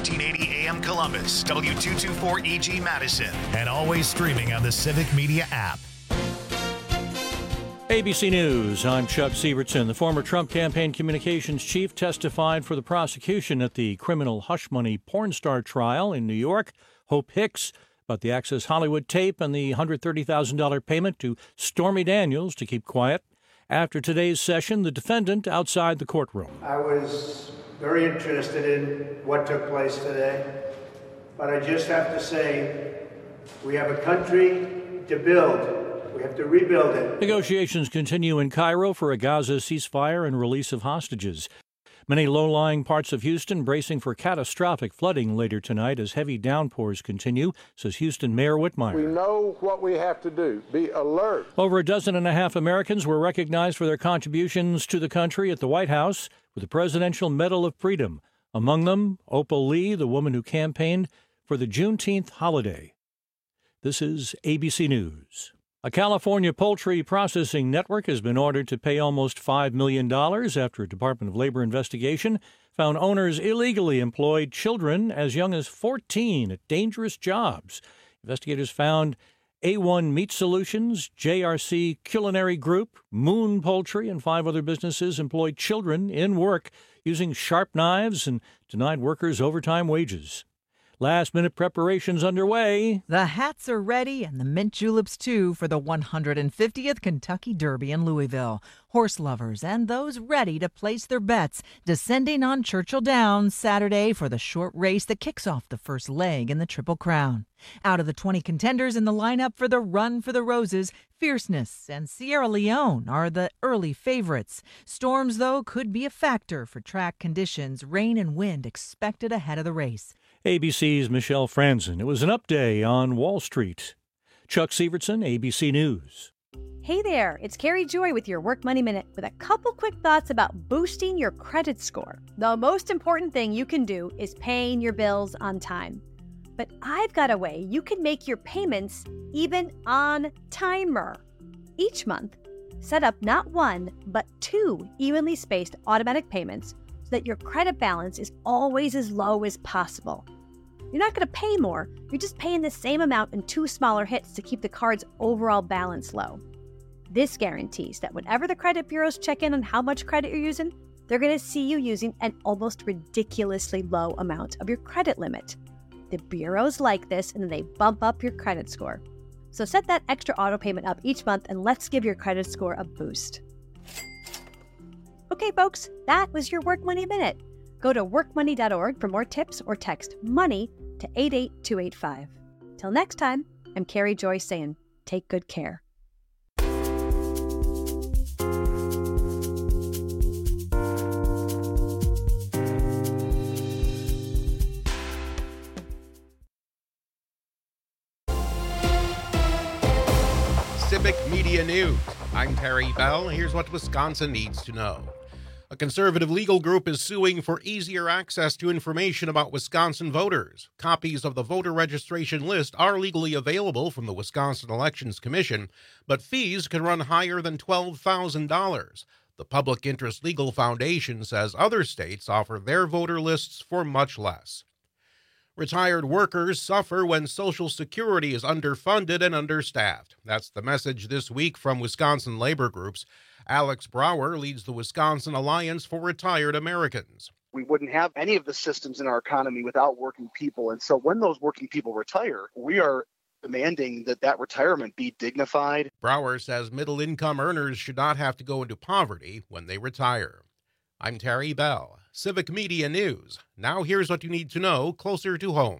1480 AM Columbus, W224EG Madison, and always streaming on the Civic Media app. ABC News, I'm Chuck Sievertson. The former Trump campaign communications chief testified for the prosecution at the criminal hush money porn star trial in New York. Hope Hicks about the Access Hollywood tape and the $130,000 payment to Stormy Daniels to keep quiet. After today's session, the defendant outside the courtroom. I was very interested in what took place today, but I just have to say, we have a country to build. We have to rebuild it. Negotiations continue in Cairo for a Gaza ceasefire and release of hostages. Many low-lying parts of Houston bracing for catastrophic flooding later tonight as heavy downpours continue, says Houston Mayor Whitmire. We know what we have to do. Be alert. Over 12.5 Americans were recognized for their contributions to the country at the White House with the Presidential Medal of Freedom. Among them, Opal Lee, the woman who campaigned for the Juneteenth holiday. This is ABC News. A California poultry processing network has been ordered to pay almost $5 million after a Department of Labor investigation found owners illegally employed children as young as 14 at dangerous jobs. Investigators found A1 Meat Solutions, JRC Culinary Group, Moon Poultry, and 5 other businesses employed children in work using sharp knives and denied workers overtime wages. Last-minute preparations underway. The hats are ready and the mint juleps, too, for the 150th Kentucky Derby in Louisville. Horse lovers and those ready to place their bets descending on Churchill Downs Saturday for the short race that kicks off the first leg in the Triple Crown. Out of the 20 contenders in the lineup for the Run for the Roses, Fierceness and Sierra Leone are the early favorites. Storms, though, could be a factor for track conditions, rain and wind expected ahead of the race. ABC's Michelle Franzen. It was an up day on Wall Street. Chuck Sievertson, ABC News. Hey there, it's Carrie Joy with your Work Money Minute with a couple quick thoughts about boosting your credit score. The most important thing you can do is paying your bills on time. But I've got a way you can make your payments even on timer. Each month, set up not 1, but 2 evenly spaced automatic payments so that your credit balance is always as low as possible. You're not going to pay more, you're just paying the same amount in 2 smaller hits to keep the card's overall balance low. This guarantees that whenever the credit bureaus check in on how much credit you're using, they're going to see you using an almost ridiculously low amount of your credit limit. The bureaus like this, and then they bump up your credit score. So set that extra auto payment up each month, and let's give your credit score a boost. Okay, folks, that was your Work Money Minute. Go to workmoney.org for more tips or text MONEY to 88285. Till next time, I'm Carrie Joy saying, take good care. Civic Media News. I'm Terry Bell. Here's what Wisconsin needs to know. A conservative legal group is suing for easier access to information about Wisconsin voters. Copies of the voter registration list are legally available from the Wisconsin Elections Commission, but fees can run higher than $12,000. The Public Interest Legal Foundation says other states offer their voter lists for much less. Retired workers suffer when Social Security is underfunded and understaffed. That's the message this week from Wisconsin labor groups. Alex Brower leads the Wisconsin Alliance for Retired Americans. We wouldn't have any of the systems in our economy without working people. And so when those working people retire, we are demanding that that retirement be dignified. Brower says middle-income earners should not have to go into poverty when they retire. I'm Terry Bell, Civic Media News. Now here's what you need to know closer to home.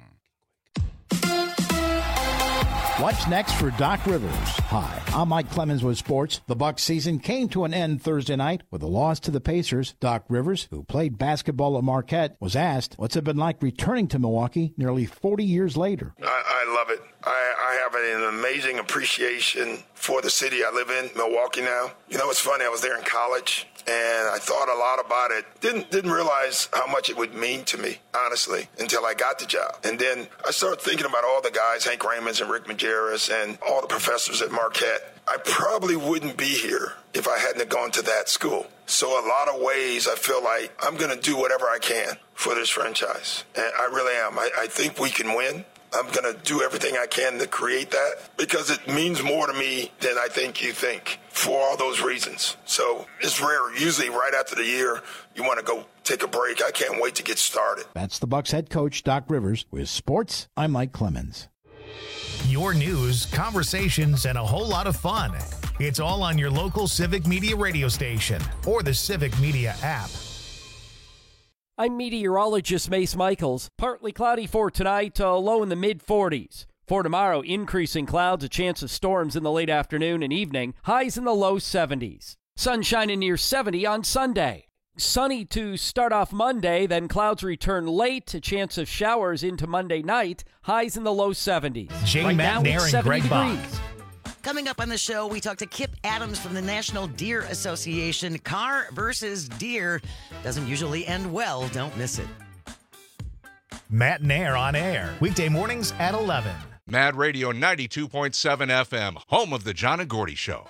What's next for Doc Rivers? Hi, I'm Mike Clemens with sports. The Bucs season came to an end Thursday night with a loss to the Pacers. Doc Rivers, who played basketball at Marquette, was asked, what's it been like returning to Milwaukee nearly 40 years later? I love it. I have an amazing appreciation for the city I live in, Milwaukee now. You know, it's funny, I was there in college, and I thought a lot about it. Didn't realize how much it would mean to me, honestly, until I got the job. And then I started thinking about all the guys, Hank Ramons and Rick Majerus, and all the professors at Marquette. I probably wouldn't be here if I hadn't gone to that school. So a lot of ways I feel like I'm going to do whatever I can for this franchise. And I really am. I think we can win. I'm going to do everything I can to create that because it means more to me than I think you think for all those reasons. So it's rare. Usually right after the year, you want to go take a break. I can't wait to get started. That's the Bucs head coach, Doc Rivers. With sports, I'm Mike Clemens. Your news, conversations, and a whole lot of fun. It's all on your local Civic Media radio station or the Civic Media app. I'm meteorologist Mace Michaels. Partly cloudy for tonight, low in the mid-40s. For tomorrow, increasing clouds, a chance of storms in the late afternoon and evening, highs in the low 70s. Sunshine in near 70 on Sunday. Sunny to start off Monday, then clouds return late, a chance of showers into Monday night, highs in the low 70s. Jay Matt and Greg Bond. Coming up on the show, we talk to Kip Adams from the National Deer Association. Car versus deer doesn't usually end well. Don't miss it. Matt and Air on air, weekday mornings at 11. Mad Radio 92.7 FM, home of the John and Gordy Show.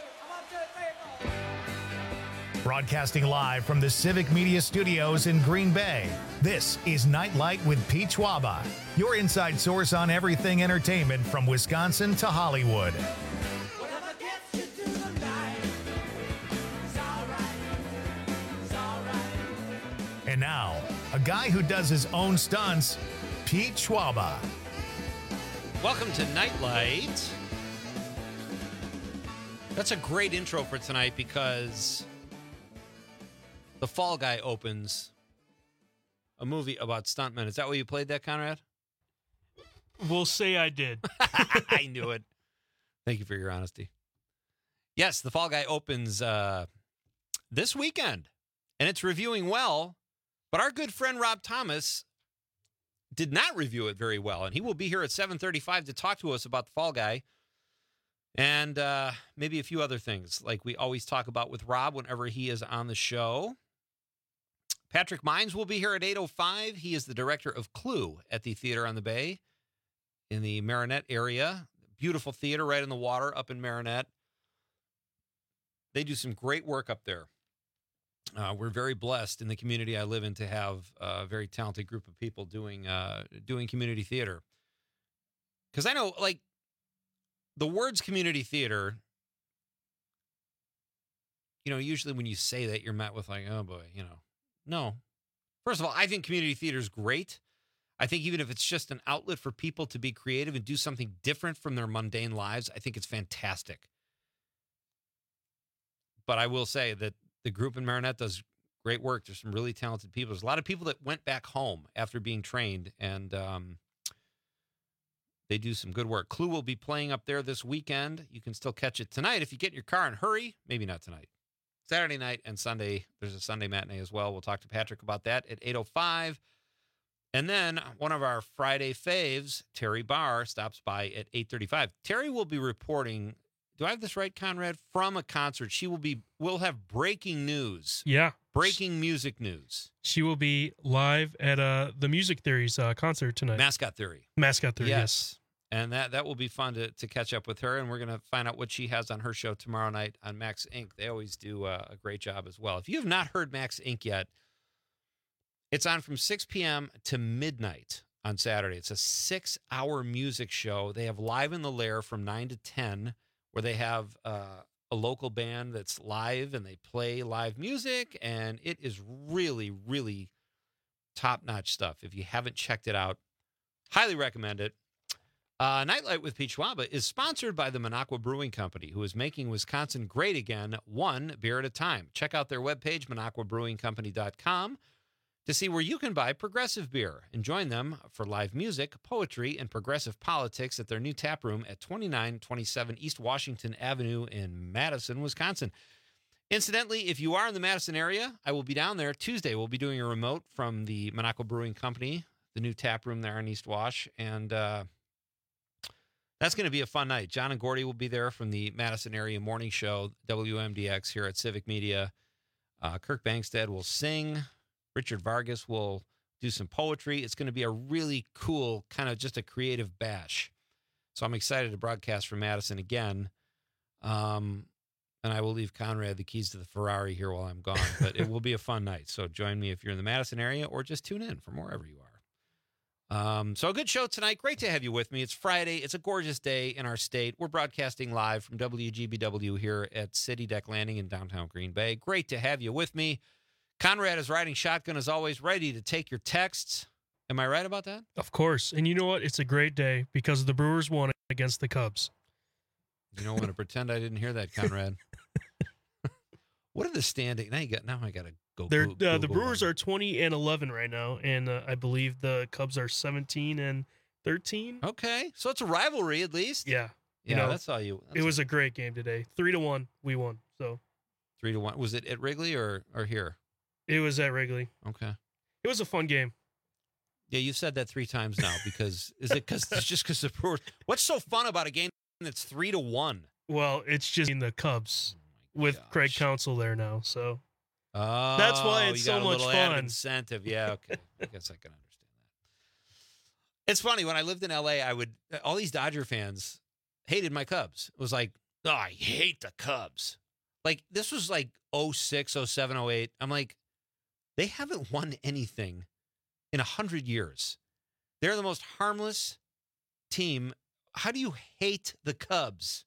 Broadcasting live from the Civic Media Studios in Green Bay, this is Nightlight with Pete Schwaba, your inside source on everything entertainment from Wisconsin to Hollywood. And now, a guy who does his own stunts, Pete Schwaba. Welcome to Nightlight. That's a great intro for tonight because The Fall Guy opens a movie about stuntmen. Is that why you played that, Conrad? We'll say I did. I knew it. Thank you for your honesty. Yes, The Fall Guy opens this weekend, and it's reviewing well, but our good friend Rob Thomas did not review it very well, and he will be here at 7:35 to talk to us about The Fall Guy and maybe a few other things like we always talk about with Rob whenever he is on the show. Patrick Mines will be here at 8:05. He is the director of Clue at the Theater on the Bay in the Marinette area. Beautiful theater right in the water up in Marinette. They do some great work up there. We're very blessed in the community I live in to have a very talented group of people doing community theater. Because I know, like, the words community theater, you know, usually when you say that, you're met with like, oh boy, you know. No. First of all, I think community theater is great. I think even if it's just an outlet for people to be creative and do something different from their mundane lives, I think it's fantastic. But I will say that the group in Marinette does great work. There's some really talented people. There's a lot of people that went back home after being trained, and they do some good work. Clue will be playing up there this weekend. You can still catch it tonight if you get in your car and hurry. Maybe not tonight. Saturday night and Sunday. There's a Sunday matinee as well. We'll talk to Patrick about that at 8:05. And then one of our Friday faves, Terry Barr, stops by at 8:35. Terry will be reporting, do I have this right, Conrad? From a concert. We'll have breaking news. Yeah. Breaking music news. She will be live at the Music Theory's concert tonight. Mascot Theory. Mascot Theory, yes. And that will be fun to catch up with her, and we're going to find out what she has on her show tomorrow night on Max Inc. They always do a great job as well. If you have not heard Max Inc. yet, it's on from 6 p.m. to midnight on Saturday. It's a 6-hour music show. They have Live in the Lair from 9 to 10, where they have a local band that's live, and they play live music, and it is really, really top-notch stuff. If you haven't checked it out, highly recommend it. Nightlight with Pete Schwaba is sponsored by the Minocqua Brewing Company, who is making Wisconsin great again, one beer at a time. Check out their webpage, MinocquaBrewingCompany.com, to see where you can buy progressive beer and join them for live music, poetry, and progressive politics at their new tap room at 2927 East Washington Avenue in Madison, Wisconsin. Incidentally, if you are in the Madison area, I will be down there Tuesday. We'll be doing a remote from the Minocqua Brewing Company, the new tap room there in East Wash, and that's going to be a fun night. John and Gordy will be there from the Madison area morning show, WMDX, here at Civic Media. Kirk Bangstead will sing. Richard Vargas will do some poetry. It's going to be a really cool, kind of just a creative bash. So I'm excited to broadcast from Madison again. And and I will leave Conrad the keys to the Ferrari here while I'm gone. But it will be a fun night. So join me if you're in the Madison area, or just tune in from wherever you are. So a good show tonight. Great to have you with me. It's Friday. It's a gorgeous day in our state. We're broadcasting live from WGBW here at City Deck Landing in downtown Green Bay. Great to have you with me. Conrad is riding shotgun as always, ready to take your texts. Am I right about that? Of course. And you know what? It's a great day because the Brewers won against the Cubs. You don't want to pretend I didn't hear that, Conrad. What are the standings? Now I got to go. The Brewers are 20-11 right now, and I believe the Cubs are 17-13. Okay, so it's a rivalry at least. Yeah, that's all you. It was a great game today. 3-1, we won. So 3-1. Was it at Wrigley or here? It was at Wrigley. Okay, it was a fun game. Yeah, you've said that 3 times now. Because it's just because the Brewers? What's so fun about a game that's 3-1? Well, it's just in the Cubs with Craig Counsell there now, so that's why it's so much fun. Incentive, yeah. Okay, I guess I can understand that. It's funny, when I lived in LA, all these Dodger fans hated my Cubs. It was like, oh, I hate the Cubs. Like, this was like 06, 07, 08. I'm like, they haven't won anything in 100 years. They're the most harmless team. How do you hate the Cubs?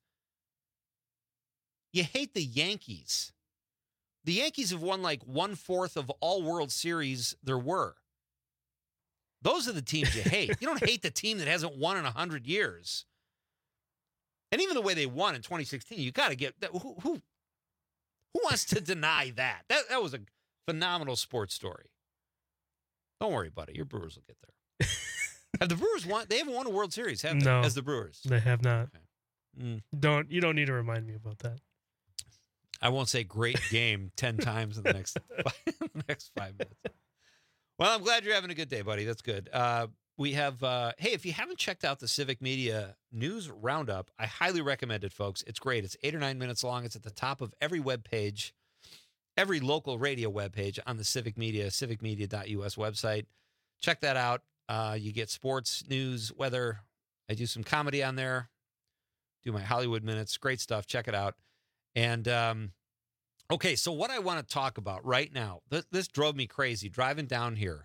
You hate the Yankees. The Yankees have won like 1/4 of all World Series there were. Those are the teams you hate. You don't hate the team that hasn't won in 100 years. And even the way they won in 2016, you got to get that. Who wants to deny that? That was a phenomenal sports story. Don't worry, buddy. Your Brewers will get there. Have the Brewers won? They haven't won a World Series, have they? No, as the Brewers. They have not. Okay. You don't need to remind me about that. I won't say great game 10 times in the next 5 minutes. Well, I'm glad you're having a good day, buddy. That's good. We have, hey, if you haven't checked out the Civic Media News Roundup, I highly recommend it, folks. It's great. It's 8 or 9 minutes long. It's at the top of every web page, every local radio web page on the Civic Media, civicmedia.us website. Check that out. You get sports, news, weather. I do some comedy on there. Do my Hollywood Minutes. Great stuff. Check it out. And, okay, so what I want to talk about right now, this drove me crazy driving down here.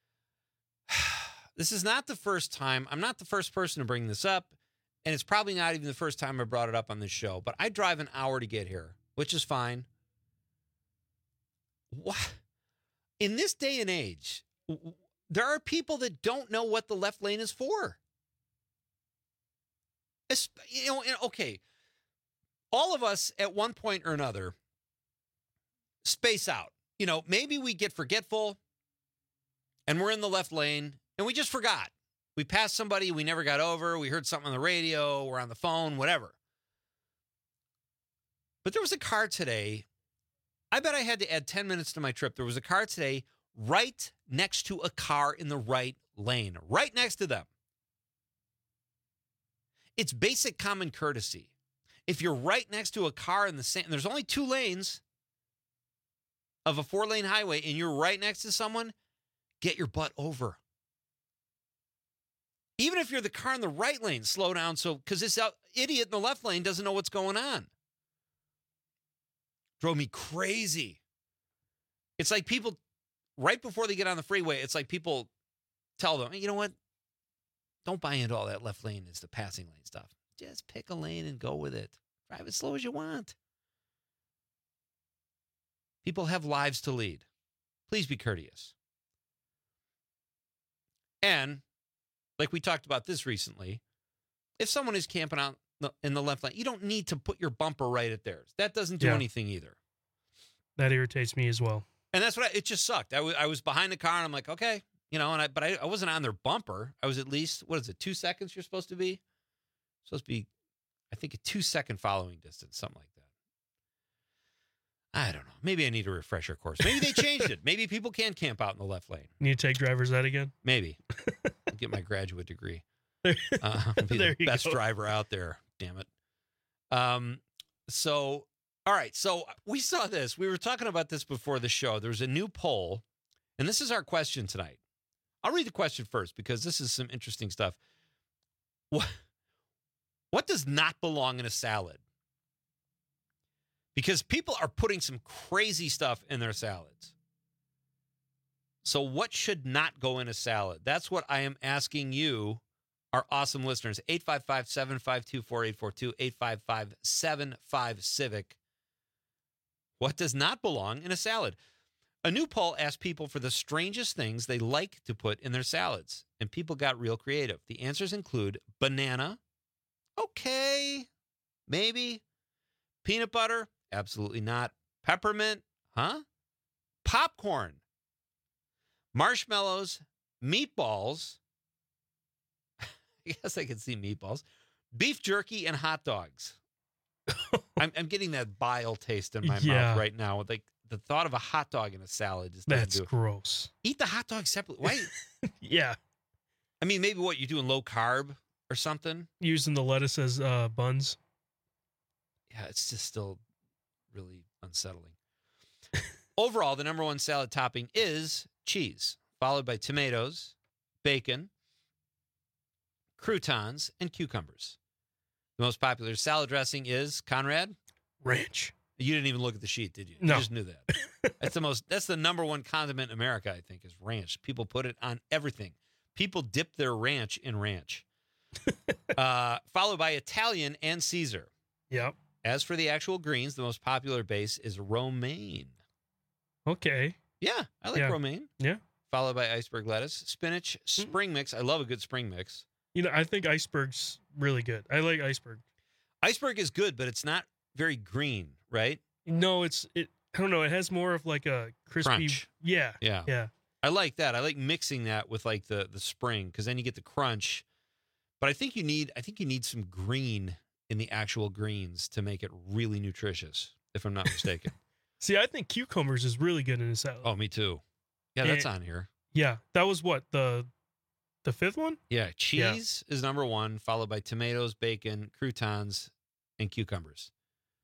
This is not the first time. I'm not the first person to bring this up, and it's probably not even the first time I brought it up on this show, but I drive an hour to get here, which is fine. What? In this day and age, there are people that don't know what the left lane is for. Okay. All of us at one point or another space out. Maybe we get forgetful and we're in the left lane and we just forgot. We passed somebody we never got over. We heard something on the radio. We're on the phone, whatever. But there was a car today. I bet I had to add 10 minutes to my trip. There was a car today right next to a car in the right lane, right next to them. It's basic common courtesy. If you're right next to a car in the same, there's only 2 lanes of a 4-lane highway, and you're right next to someone, get your butt over. Even if you're the car in the right lane, slow down. Because this idiot in the left lane doesn't know what's going on. Drove me crazy. It's like people, right before they get on the freeway, it's like people tell them, hey, you know what? Don't buy into all that left lane is the passing lane stuff. Just pick a lane and go with it. Drive as slow as you want. People have lives to lead. Please be courteous. And, like we talked about this recently, if someone is camping out in the left lane, you don't need to put your bumper right at theirs. That doesn't do anything either. That irritates me as well. And that's what it just sucked. I was behind the car and I'm like, okay, but I wasn't on their bumper. I was at least, 2 seconds you're supposed to be? Supposed to be, I think, a 2-second following distance, something like that. I don't know. Maybe I need a refresher course. Maybe they changed it. Maybe people can camp out in the left lane. Need to take driver's ed again? Maybe. I'll get my graduate degree. I'll be the best driver out there. Damn it. So, all right. So we saw this. We were talking about this before the show. There's a new poll, and this is our question tonight. I'll read the question first because this is some interesting stuff. What does not belong in a salad? because people are putting some crazy stuff in their salads. So what should not go in a salad? That's what I am asking you, our awesome listeners. 855-752-4842, 855-75-CIVIC. What does not belong in a salad? A new poll asked people for the strangest things they like to put in their salads, and people got real creative. The answers include banana, okay, maybe. Peanut butter, absolutely not. Peppermint, popcorn, marshmallows, meatballs. I guess I could see meatballs. Beef jerky and hot dogs. I'm getting that bile taste in my mouth right now. Like the thought of a hot dog in a salad just doesn't do it. Gross. Eat the hot dog separately. Why? Yeah. I mean, maybe what, you doing low carb or something? Using the lettuce as buns. Yeah, it's just still really unsettling. Overall, the number one salad topping is cheese, followed by tomatoes, bacon, croutons, and cucumbers. The most popular salad dressing is, Conrad? Ranch. You didn't even look at the sheet, did you? No. You just knew that. That's the number one condiment in America, I think, is ranch. People put it on everything. People dip their ranch in ranch. Followed by Italian and Caesar. Yep. As for the actual greens, the most popular base is romaine. Okay. Yeah, I like romaine. Yeah. Followed by iceberg lettuce, spinach, spring mix. I love a good spring mix. You know, I think iceberg's really good. I like iceberg. Iceberg is good, but it's not very green, right? No, I don't know. It has more of like a crispy. Crunch. Yeah. I like that. I like mixing that with like the spring, because then you get the crunch. But I think you need some green in the actual greens to make it really nutritious, if I'm not mistaken. See, I think cucumbers is really good in a salad. Oh, me too. Yeah, that's on here. Yeah, that was what, the fifth one? Yeah, cheese is number one, followed by tomatoes, bacon, croutons, and cucumbers.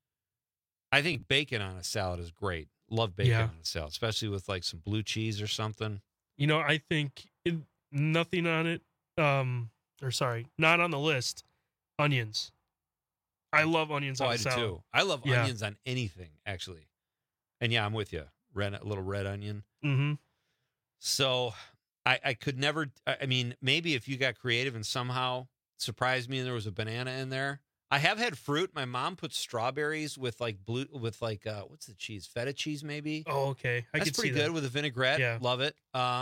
I think bacon on a salad is great. Love bacon on a salad, especially with like some blue cheese or something. You know, I think nothing on it, not on the list, onions. I love onions on a salad. I do too. I love onions on anything, actually. And yeah, I'm with you. A little red onion. Mm-hmm. So I could never, I mean, maybe if you got creative and somehow surprised me and there was a banana in there. I have had fruit. My mom puts strawberries with like what's the cheese? Feta cheese, maybe? Oh, okay. That's pretty good with a vinaigrette. Yeah. Love it.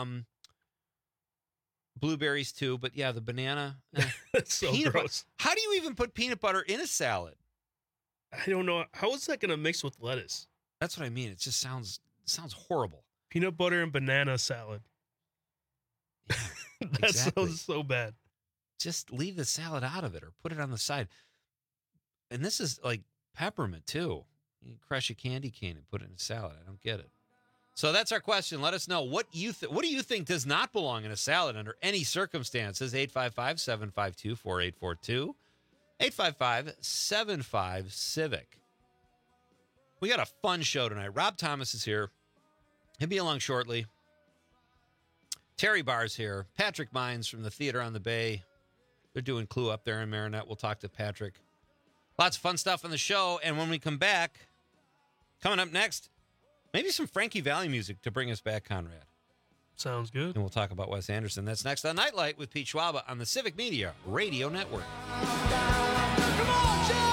Blueberries too, but yeah, the banana. That's so gross. How do you even put peanut butter in a salad? I don't know. How is that going to mix with lettuce? That's what I mean. It just sounds horrible. Peanut butter and banana salad. Yeah, that sounds so bad. Just leave the salad out of it or put it on the side. And this is like peppermint too. You crush a candy cane and put it in a salad. I don't get it. So that's our question. Let us know what do you think does not belong in a salad under any circumstances. 855-752-4842. 855-75-CIVIC. We got a fun show tonight. Rob Thomas is here. He'll be along shortly. Terry Barr's here. Patrick Mines from the Theater on the Bay. They're doing Clue up there in Marinette. We'll talk to Patrick. Lots of fun stuff on the show. And when we come back, coming up next, maybe some Frankie Valli music to bring us back, Conrad. Sounds good. And we'll talk about Wes Anderson. That's next on Nightlight with Pete Schwaba on the Civic Media Radio Network. Come on, Joe!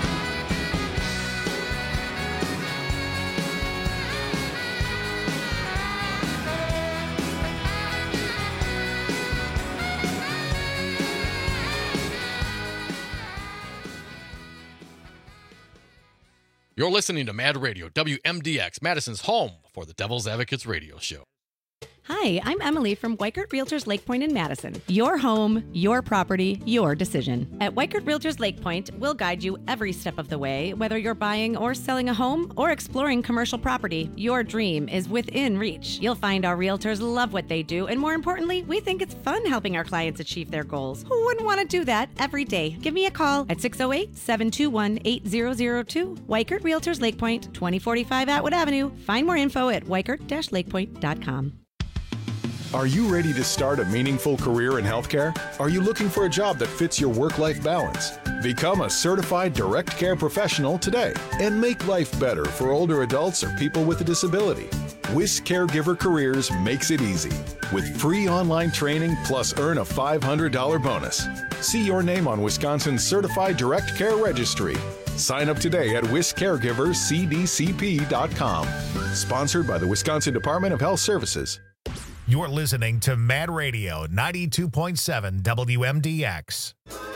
You're listening to Mad Radio, WMDX, Madison's home for the Devil's Advocates radio show. Hi, I'm Emily from Weichert Realtors Lake Point in Madison. Your home, your property, your decision. At Weichert Realtors Lake Point, we'll guide you every step of the way, whether you're buying or selling a home or exploring commercial property. Your dream is within reach. You'll find our realtors love what they do, and more importantly, we think it's fun helping our clients achieve their goals. Who wouldn't want to do that every day? Give me a call at 608-721-8002. Weichert Realtors Lake Point, 2045 Atwood Avenue. Find more info at weichert-lakepoint.com. Are you ready to start a meaningful career in healthcare? Are you looking for a job that fits your work-life balance? Become a certified direct care professional today and make life better for older adults or people with a disability. WIS Caregiver Careers makes it easy with free online training plus earn a $500 bonus. See your name on Wisconsin's Certified Direct Care Registry. Sign up today at wiscaregivercdcp.com. Sponsored by the Wisconsin Department of Health Services. You're listening to Mad Radio 92.7 WMDX.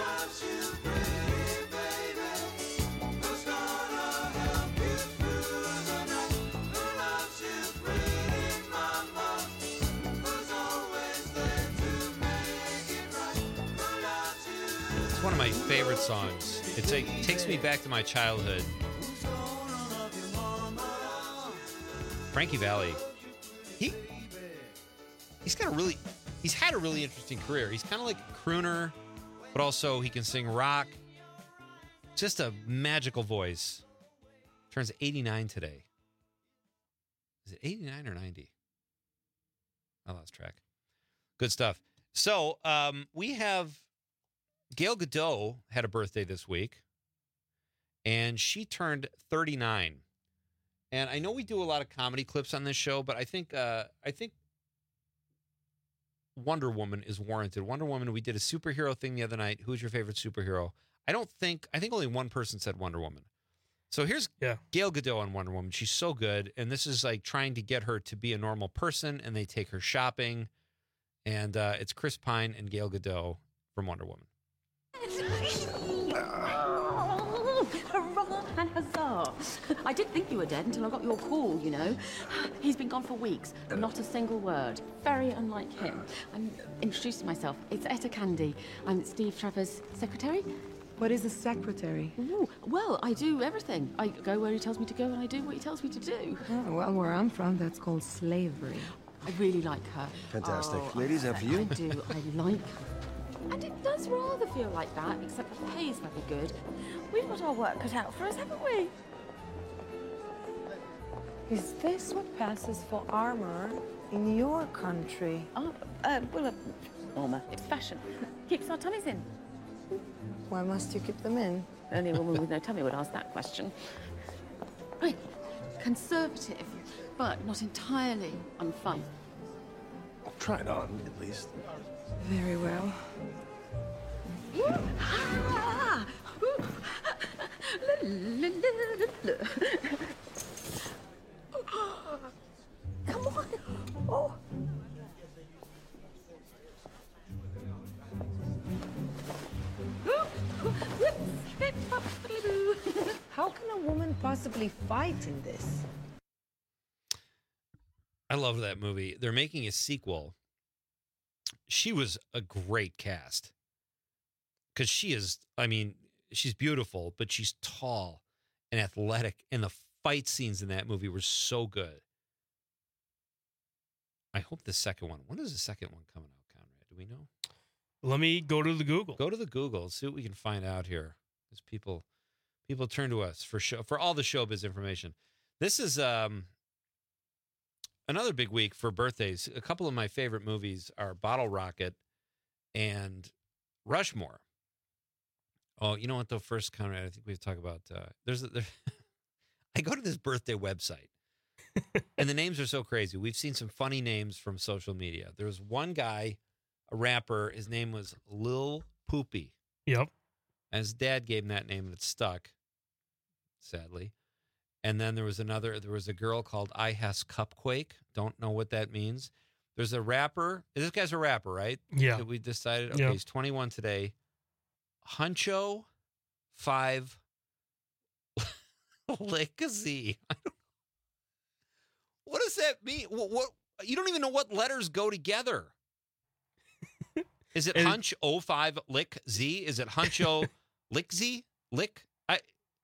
It's one of my favorite songs. It takes me back to my childhood. Frankie Valli. He's had a really interesting career. He's kind of like a crooner, but also he can sing rock. Just a magical voice. Turns 89 today. Is it 89 or 90? I lost track. Good stuff. So we have Gal Gadot had a birthday this week, and she turned 39. And I know we do a lot of comedy clips on this show, but I think Wonder Woman is warranted. Wonder Woman, we did a superhero thing the other night. Who's your favorite superhero? I think only one person said Wonder Woman. So here's Gal Gadot on Wonder Woman. She's so good, and this is like trying to get her to be a normal person, and they take her shopping, and it's Chris Pine and Gal Gadot from Wonder Woman. Hurrah and huzzah! I did think you were dead until I got your call, you know. He's been gone for weeks, not a single word. Very unlike him. I'm introducing myself. It's Etta Candy. I'm Steve Trevor's secretary. What is a secretary? Ooh, well, I do everything. I go where he tells me to go and I do what he tells me to do. Oh, well, where I'm from, that's called slavery. I really like her. Fantastic. Oh, Ladies, and for you? I do. I like her. And it does rather feel like that, except the pay's very good. We've got our work cut out for us, haven't we? Is this what passes for armor in your country? Armor. It's fashion. Keeps our tummies in. Why must you keep them in? Only a woman with no tummy would ask that question. Right. Conservative, but not entirely unfun. Try it on, at least. Very well. Come on. Oh. How can a woman possibly fight in this? I love that movie. They're making a sequel. She was a great cast. Because she's beautiful, but she's tall and athletic. And the fight scenes in that movie were so good. I hope the second one. When is the second one coming out, Conrad? Do we know? Let me go to the Google. Go to the Google. See what we can find out here. Because people turn to us for all the showbiz information. This is another big week for birthdays. A couple of my favorite movies are Bottle Rocket and Rushmore. Oh, you know what, though? First, Conrad, I think we have to talk about... I go to this birthday website, and the names are so crazy. We've seen some funny names from social media. There was one guy, a rapper, his name was Lil Poopy. Yep. And his dad gave him that name, and it stuck, sadly. And then there was a girl called I Has Cupquake. Don't know what that means. There's a rapper. This guy's a rapper, right? Yeah. That we decided. Okay, He's 21 today. Huncho 5 Lickzy. What does that mean? What you don't even know what letters go together. Is it Hunch 05 Lick Z? Is it Huncho Lickzy? Lick? And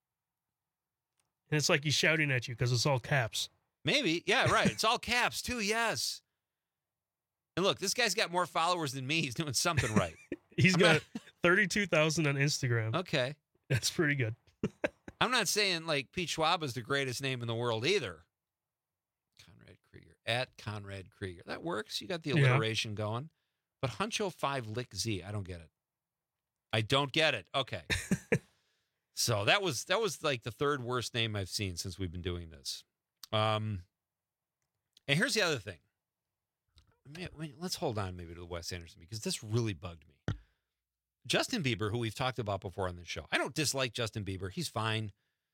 it's like he's shouting at you because it's all caps. Maybe. Yeah, right. It's all caps too, yes. And look, this guy's got more followers than me. He's doing something right. He's got 32,000 on Instagram. Okay. That's pretty good. I'm not saying like Pete Schwab is the greatest name in the world either. Conrad Krieger. at Conrad Krieger. That works. You got the alliteration going. But Huncho 5 Lick Z, I don't get it. I don't get it. Okay. So that was like the third worst name I've seen since we've been doing this. And here's the other thing. Let's hold on maybe to the Wes Anderson because this really bugged me. Justin Bieber, who we've talked about before on this show. I don't dislike Justin Bieber. He's fine.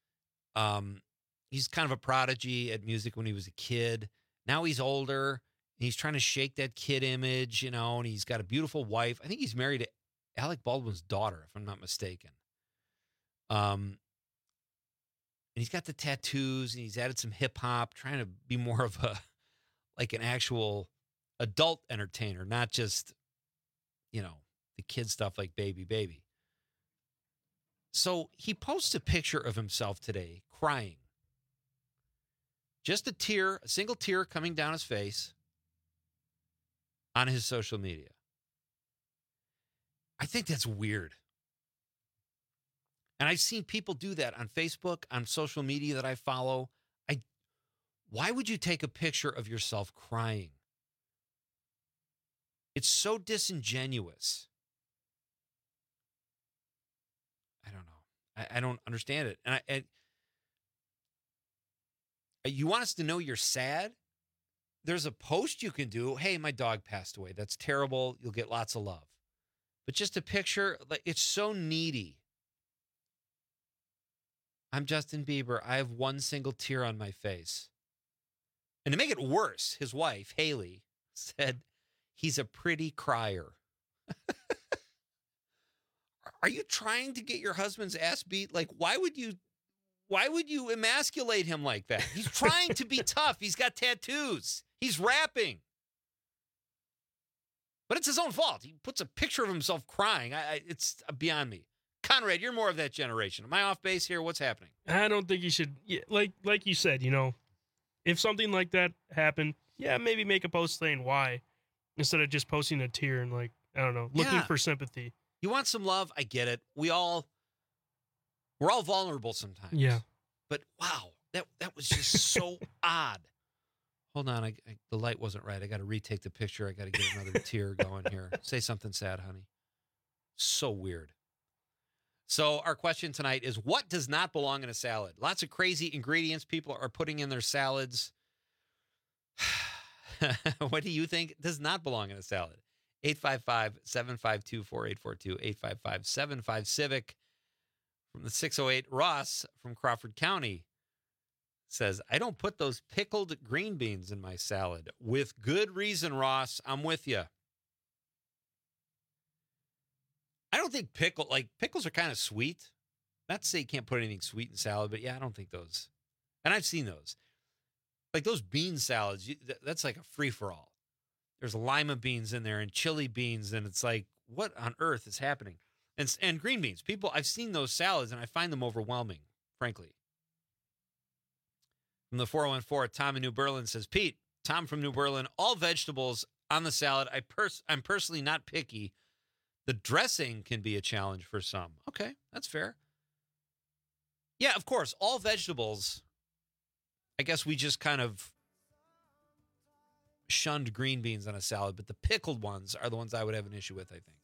He's kind of a prodigy at music when he was a kid. Now he's older. And he's trying to shake that kid image, and he's got a beautiful wife. I think he's married to Alec Baldwin's daughter, if I'm not mistaken. And he's got the tattoos, and he's added some hip hop, trying to be more of an actual adult entertainer, not just, the kid stuff like Baby. So he posts a picture of himself today crying. Just a single tear coming down his face on his social media. I think that's weird. And I've seen people do that on Facebook, on social media that I follow. Why would you take a picture of yourself crying? It's so disingenuous. I don't know. I don't understand it. And you want us to know you're sad? There's a post you can do. Hey, my dog passed away. That's terrible. You'll get lots of love. But just a picture, it's so needy. I'm Justin Bieber. I have one single tear on my face. And to make it worse, his wife, Haley, said he's a pretty crier. Are you trying to get your husband's ass beat? Why would you emasculate him like that? He's trying to be tough. He's got tattoos. He's rapping. But it's his own fault. He puts a picture of himself crying. It's beyond me. Conrad, you're more of that generation. Am I off base here? What's happening? I don't think you should, like you said, if something like that happened, maybe make a post saying why instead of just posting a tear and I don't know, looking for sympathy. You want some love? I get it. We're all vulnerable sometimes. Yeah. But wow, that was just so odd. Hold on, the light wasn't right. I got to retake the picture. I got to get another tear going here. Say something sad, honey. So weird. So our question tonight is, what does not belong in a salad? Lots of crazy ingredients people are putting in their salads. What do you think does not belong in a salad? 855-752-4842, 855-75-CIVIC. From the 608, Ross from Crawford County says, I don't put those pickled green beans in my salad. With good reason, Ross. I'm with you. I don't think pickles are kind of sweet. Not to say you can't put anything sweet in salad, but I don't think those. And I've seen those. Like those bean salads, that's like a free-for-all. There's lima beans in there and chili beans, and it's like, what on earth is happening? And green beans. I've seen those salads, and I find them overwhelming, frankly. From the 414, Tom in New Berlin says, Pete, Tom from New Berlin, all vegetables on the salad. I'm personally not picky. The dressing can be a challenge for some. Okay, that's fair. Yeah, of course, all vegetables. I guess we just kind of shunned green beans on a salad, but the pickled ones are the ones I would have an issue with, I think.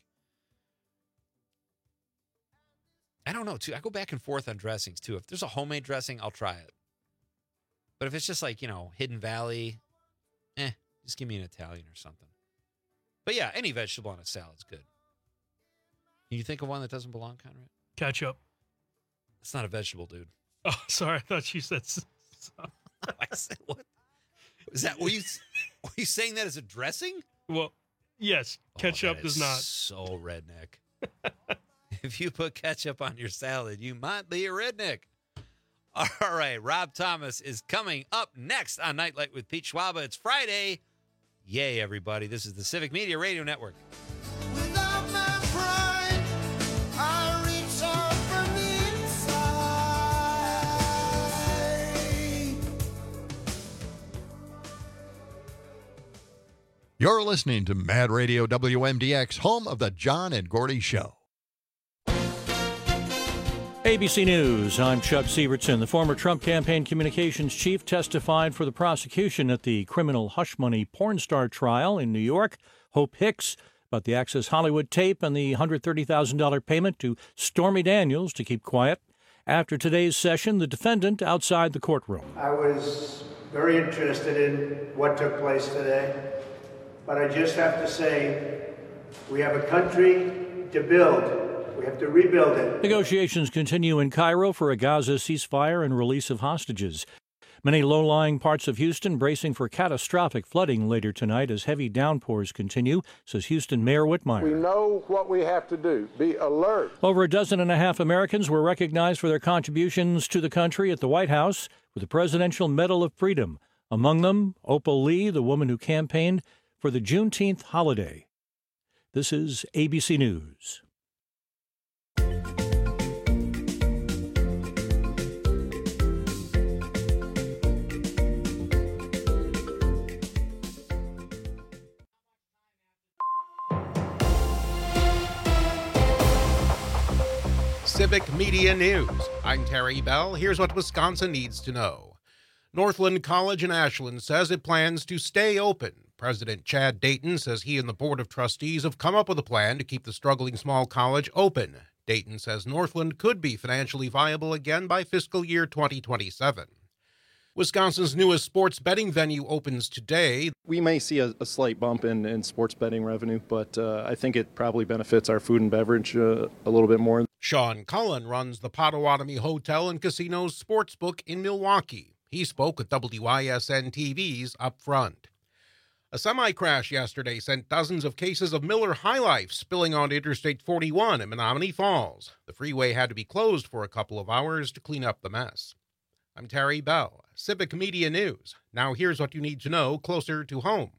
I don't know, too. I go back and forth on dressings, too. If there's a homemade dressing, I'll try it. But if it's just like, Hidden Valley, just give me an Italian or something. But yeah, any vegetable on a salad's good. Can you think of one that doesn't belong, Conrad? Ketchup. It's not a vegetable, dude. Oh, sorry. I thought you said... I said, what? Is that, were you saying that as a dressing? Well, yes. Ketchup does not. So redneck. If you put ketchup on your salad, you might be a redneck. All right. Rob Thomas is coming up next on Nightlight with Pete Schwaba. It's Friday. Yay, everybody. This is the Civic Media Radio Network. Without my pride, I reach out from the inside. You're listening to Mad Radio WMDX, home of the John and Gordy Show. ABC News, I'm Chuck Sievertson. The former Trump campaign communications chief testified for the prosecution at the criminal hush money porn star trial in New York. Hope Hicks about the Access Hollywood tape and the $130,000 payment to Stormy Daniels to keep quiet. After today's session, the defendant outside the courtroom. I was very interested in what took place today, but I just have to say, we have a country to build. We have to rebuild it. Negotiations continue in Cairo for a Gaza ceasefire and release of hostages. Many low-lying parts of Houston bracing for catastrophic flooding later tonight as heavy downpours continue, says Houston Mayor Whitmire. We know what we have to do. Be alert. Over 12.5 Americans were recognized for their contributions to the country at the White House with the Presidential Medal of Freedom. Among them, Opal Lee, the woman who campaigned for the Juneteenth holiday. This is ABC News. Civic Media News. I'm Terry Bell. Here's what Wisconsin needs to know. Northland College in Ashland says it plans to stay open. President Chad Dayton says he and the Board of Trustees have come up with a plan to keep the struggling small college open. Dayton says Northland could be financially viable again by fiscal year 2027. Wisconsin's newest sports betting venue opens today. We may see a slight bump in sports betting revenue, but I think it probably benefits our food and beverage a little bit more. Sean Cullen runs the Potawatomi Hotel and Casino's Sportsbook in Milwaukee. He spoke with WYSN TV's Up Front. A semi-crash yesterday sent dozens of cases of Miller High Life spilling onto Interstate 41 in Menominee Falls. The freeway had to be closed for a couple of hours to clean up the mess. I'm Terry Bell, Civic Media News. Now here's what you need to know closer to home.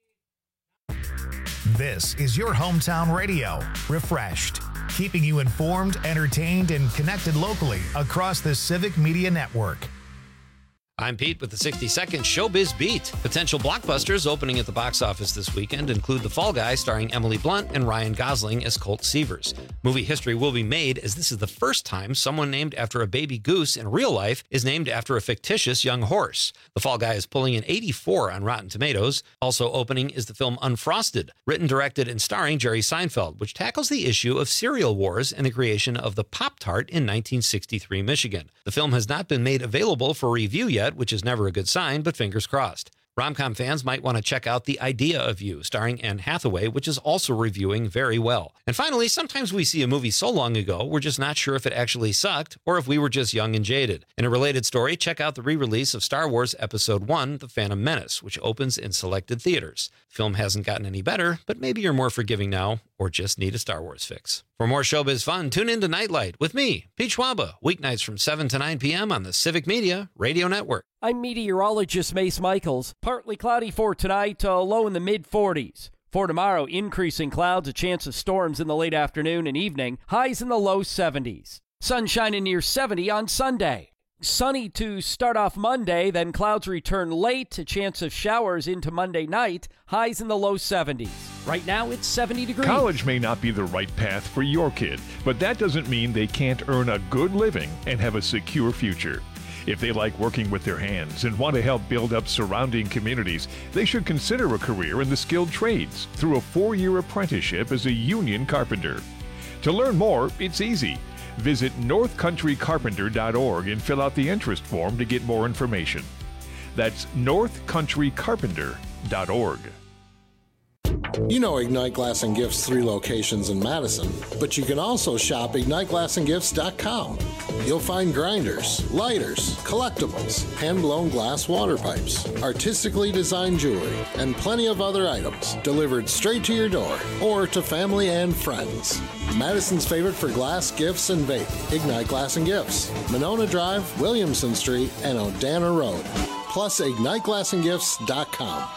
This is your hometown radio, refreshed, keeping you informed, entertained, and connected locally across the Civic Media Network. I'm Pete with the 60-second Showbiz Beat. Potential blockbusters opening at the box office this weekend include The Fall Guy starring Emily Blunt and Ryan Gosling as Colt Seavers. Movie history will be made as this is the first time someone named after a baby goose in real life is named after a fictitious young horse. The Fall Guy is pulling an 84 on Rotten Tomatoes. Also opening is the film Unfrosted, written, directed, and starring Jerry Seinfeld, which tackles the issue of cereal wars and the creation of the Pop-Tart in 1963 Michigan. The film has not been made available for review yet, which is never a good sign, but fingers crossed. Rom-com fans might want to check out The Idea of You, starring Anne Hathaway, which is also reviewing very well. And finally, sometimes we see a movie so long ago, we're just not sure if it actually sucked or if we were just young and jaded. In a related story, check out the re-release of Star Wars Episode 1, The Phantom Menace, which opens in selected theaters. The film hasn't gotten any better, but maybe you're more forgiving now or just need a Star Wars fix. For more showbiz fun, tune in to Nightlight with me, Pete Schwaba, weeknights from 7 to 9 p.m. on the Civic Media Radio Network. I'm meteorologist Mace Michaels. Partly cloudy for tonight, low in the mid-40s. For tomorrow, increasing clouds, a chance of storms in the late afternoon and evening, highs in the low 70s. Sunshine near 70 on Sunday. Sunny to start off Monday, then clouds return late, a chance of showers into Monday night, highs in the low 70s. Right now, it's 70 degrees. College may not be the right path for your kid, but that doesn't mean they can't earn a good living and have a secure future. If they like working with their hands and want to help build up surrounding communities, they should consider a career in the skilled trades through a 4-year apprenticeship as a union carpenter. To learn more, it's easy. Visit northcountrycarpenter.org and fill out the interest form to get more information. That's northcountrycarpenter.org. You know Ignite Glass and Gifts 3 locations in Madison, but you can also shop igniteglassandgifts.com. You'll find grinders, lighters, collectibles, hand-blown glass water pipes, artistically designed jewelry, and plenty of other items delivered straight to your door or to family and friends. Madison's favorite for glass, gifts, and vape, Ignite Glass and Gifts, Monona Drive, Williamson Street, and Odana Road. Plus igniteglassandgifts.com.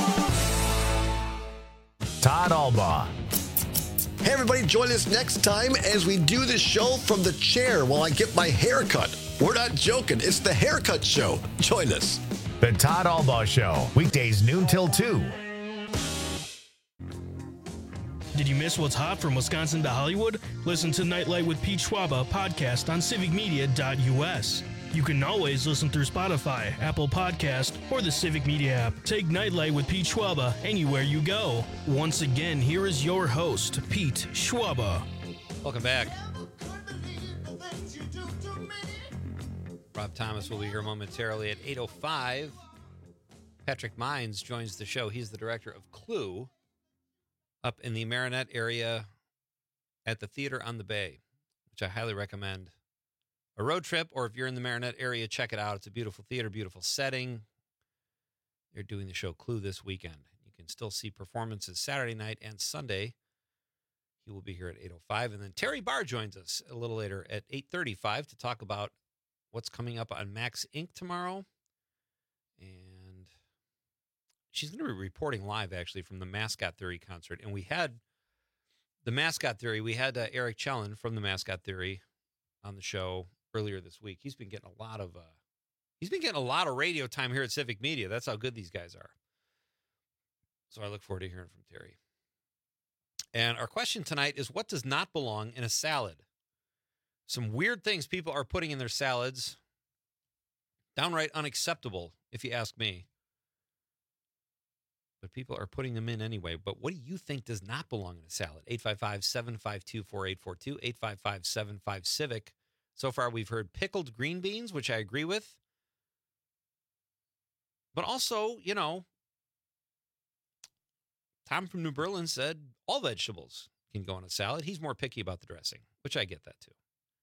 Todd Albaugh. Hey everybody, join us next time as we do the show from the chair while I get my hair cut. We're not joking, it's the Haircut Show. Join us. The Todd Albaugh Show, weekdays noon till 2. Did you miss what's hot from Wisconsin to Hollywood? Listen to Nightlight with Pete Schwaba podcast on civicmedia.us. You can always listen through Spotify, Apple Podcast, or the Civic Media app. Take Nightlight with Pete Schwaba anywhere you go. Once again, here is your host, Pete Schwaba. Welcome back. Rob Thomas will be here momentarily at 8:05. Patrick Mines joins the show. He's the director of Clue up in the Marinette area at the Theater on the Bay, which I highly recommend. A road trip, or if you're in the Marinette area, check it out. It's a beautiful theater, beautiful setting. They're doing the show Clue this weekend. You can still see performances Saturday night and Sunday. He will be here at 8:05. And then Terry Barr joins us a little later at 8:35 to talk about what's coming up on Max Inc. tomorrow. And she's going to be reporting live, actually, from the Mascot Theory concert. And we had the Mascot Theory. We had Eric Chellan from the Mascot Theory on the show earlier this week. He's been getting a lot of radio time here at Civic Media. That's how good these guys are. So I look forward to hearing from Terry. And our question tonight is, what does not belong in a salad? Some weird things people are putting in their salads. Downright unacceptable, if you ask me. But people are putting them in anyway. But what do you think does not belong in a salad? 855-752-4842, 855-75-CIVIC. So far, we've heard pickled green beans, which I agree with. But also, you know, Tom from New Berlin said all vegetables can go in a salad. He's more picky about the dressing, which I get that too.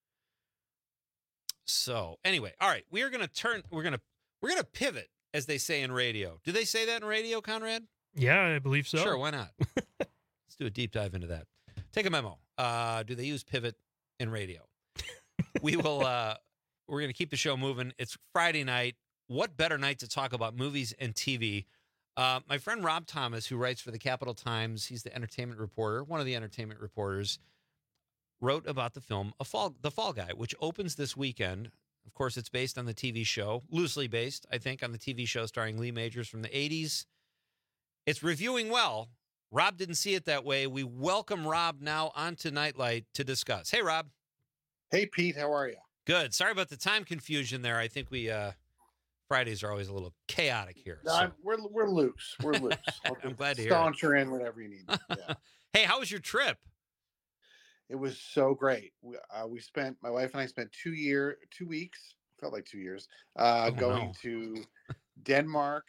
So anyway, all right, we're going to pivot, as they say in radio. Do they say that in radio, Conrad? Yeah, I believe so. Sure, why not? Let's do a deep dive into that. Take a memo. Do they use pivot in radio? We're going to keep the show moving. It's Friday night. What better night to talk about movies and TV? My friend Rob Thomas, who writes for the Capital Times, he's the entertainment reporter, one of the entertainment reporters, wrote about the film The Fall Guy, which opens this weekend. Of course, it's based on the TV show, loosely based, I think, on the TV show starring Lee Majors from the 80s. It's reviewing well. Rob didn't see it that way. We welcome Rob now onto Nightlight to discuss. Hey, Rob. Hey, Pete. How are you? Good. Sorry about the time confusion there. I think Fridays are always a little chaotic here. No, So. we're loose. We're loose. I'm glad to hear Staunch her in whenever you need. Yeah. Hey, how was your trip? It was so great. My wife and I spent 2 weeks, felt like 2 years, going to Denmark,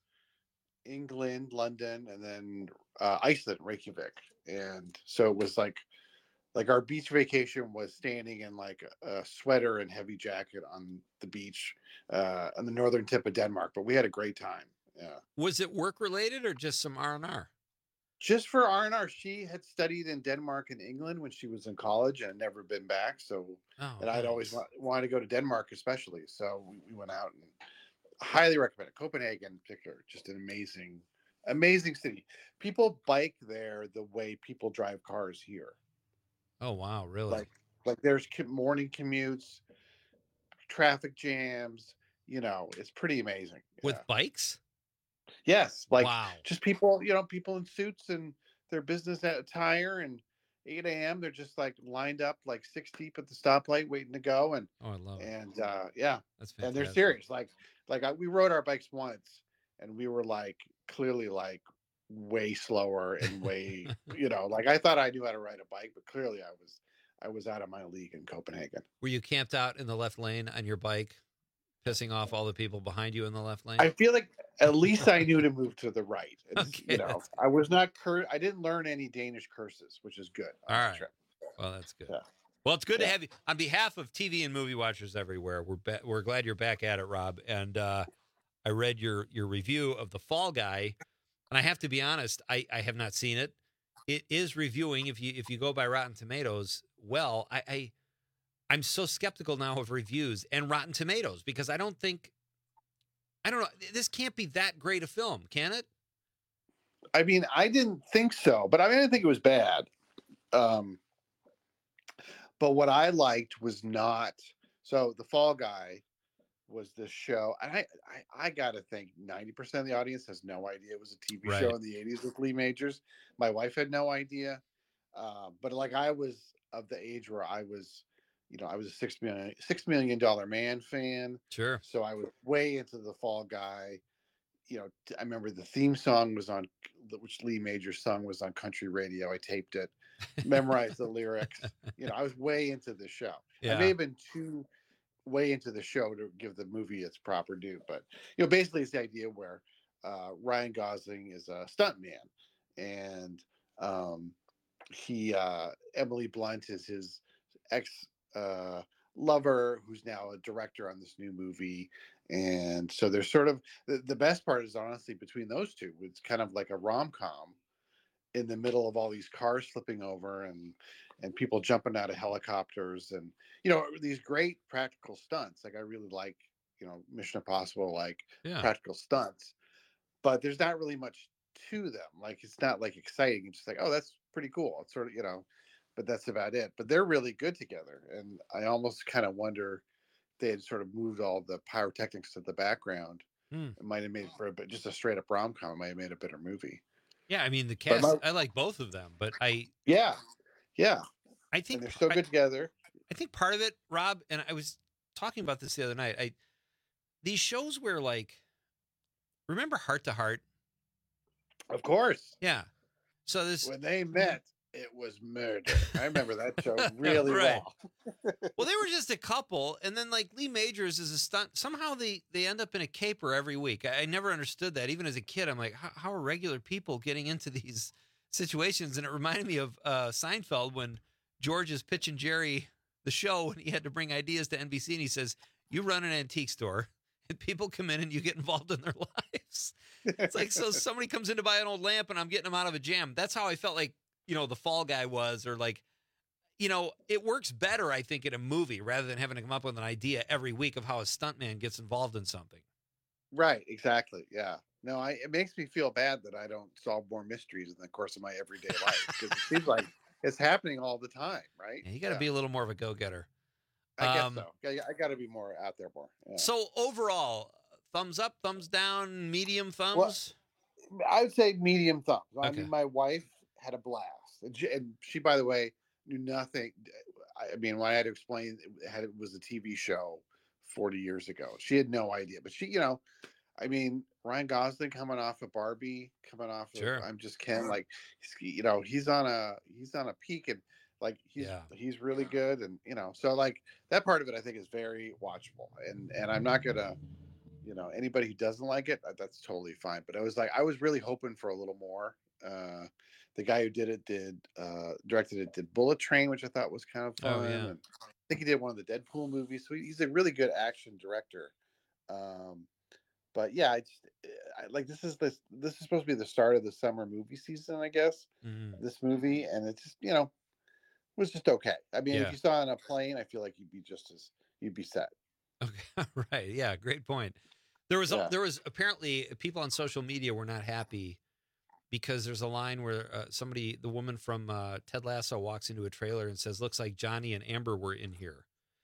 England, London, and then Iceland, Reykjavik. And so it was like our beach vacation was standing in like a sweater and heavy jacket on the beach on the northern tip of Denmark. But we had a great time. Yeah. Was it work related or just some R&R? Just for R&R. She had studied in Denmark and England when she was in college and had never been back. So, and I'd always wanted to go to Denmark, especially. So we went out and highly recommend it. Copenhagen in particular, just an amazing city. People bike there the way people drive cars here. Oh, wow. Really? Like there's morning commutes, traffic jams, it's pretty amazing. With bikes? Yes, wow. Just people, people in suits and their business attire, and 8 a.m. they're just like lined up like 6 deep at the stoplight waiting to go. And I love it. And yeah, that's fantastic. And they're serious. We rode our bikes once, and we were clearly way slower and way, I thought I knew how to ride a bike, but clearly I was out of my league in Copenhagen. Were you camped out in the left lane on your bike, pissing off all the people behind you in the left lane? I feel like at least I knew to move to the right. Okay, I was not I didn't learn any Danish curses, which is good. All right. Well, that's good. Yeah. Well, it's good to have you on behalf of TV and movie watchers everywhere. We're glad you're back at it, Rob. And I read your review of The Fall Guy, and I have to be honest, I have not seen it. It is reviewing, if you go by Rotten Tomatoes. Well, I'm so skeptical now of reviews and Rotten Tomatoes because I don't know. This can't be that great a film, can it? I mean, I didn't think so, but I didn't think it was bad. But what I liked was not. So The Fall Guy was this show. And I got to think 90% of the audience has no idea it was a TV show in the 80s with Lee Majors. My wife had no idea. But like I was of the age where I was, I was a $6 million man fan. Sure. So I was way into the Fall Guy. I remember the theme song was on, which Lee Majors sung, was on country radio. I taped it, memorized the lyrics. I was way into the show. Yeah. I may have been too way into the show to give the movie its proper due, but basically it's the idea where Ryan Gosling is a stuntman, and Emily Blunt is his ex lover, who's now a director on this new movie. And so there's sort of the best part is honestly between those two, it's kind of like a rom-com in the middle of all these cars flipping over and people jumping out of helicopters and these great practical stunts. Like I really like Mission Impossible, like practical stunts, but there's not really much to them. Like it's not like exciting. It's just like, oh, that's pretty cool. It's sort of but that's about it. But they're really good together, and I almost kind of wonder if they had sort of moved all the pyrotechnics to the background. It might have made for just a straight up rom-com. It might have made a better movie. Yeah, I mean the cast. I like both of them, but I think and they're so good together. I think part of it, Rob, and I was talking about this the other night. These shows where remember Heart to Heart? Of course. Yeah. So when they met, it was murder. I remember that show really well. Well, they were just a couple, and then Lee Majors is a stunt. Somehow they end up in a caper every week. I never understood that. Even as a kid, I'm like, how are regular people getting into these situations? And it reminded me of Seinfeld when George is pitching Jerry the show, and he had to bring ideas to NBC, and he says, "You run an antique store, and people come in, and you get involved in their lives." It's like, so somebody comes in to buy an old lamp, and I'm getting them out of a jam. That's how I felt like the Fall Guy was, or it works better, I think, in a movie rather than having to come up with an idea every week of how a stuntman gets involved in something. Right. Exactly. Yeah. No, it makes me feel bad that I don't solve more mysteries in the course of my everyday life, because it seems like it's happening all the time. Right. Yeah, you got to be a little more of a go-getter. I guess so. I got to be more out there more. Yeah. So overall, thumbs up, thumbs down, medium thumbs? Well, I would say medium thumbs. Okay. I mean, my wife had a blast. And she, by the way, knew nothing. I mean, when I had to explain it was a TV show 40 years ago, she had no idea. But she, I mean, Ryan Gosling coming off of Barbie, coming off of I'm Just Ken, he's on a peak, and he's really good, and so that part of it I think is very watchable, and I'm not gonna, anybody who doesn't like it, that's totally fine. But I was really hoping for a little more. The guy who directed it did Bullet Train, which I thought was kind of fun. Oh, yeah. And I think he did one of the Deadpool movies. So he's a really good action director. But yeah, this is supposed to be the start of the summer movie season, I guess. Mm-hmm. This movie, and it's just was just okay. I mean, if you saw it on a plane, I feel like you'd be set. Okay, right? Yeah, great point. There was apparently people on social media were not happy, because there's a line where the woman from Ted Lasso walks into a trailer and says, "Looks like Johnny and Amber were in here."